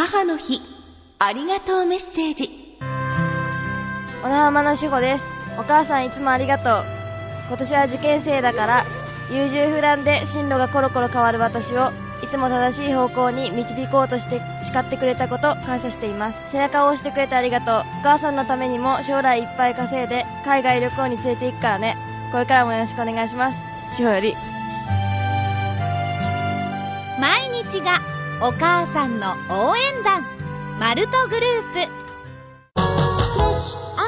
母の日ありがとうメッセージ。 小名浜の志保です。お母さんいつもありがとう。今年は受験生だから優柔不断で進路がコロコロ変わる私をいつも正しい方向に導こうとして叱ってくれたこと感謝しています。背中を押してくれてありがとう。お母さんのためにも将来いっぱい稼いで海外旅行に連れて行くからね。これからもよろしくお願いします。志保より。 毎日がお母さんの応援団マルトグループ。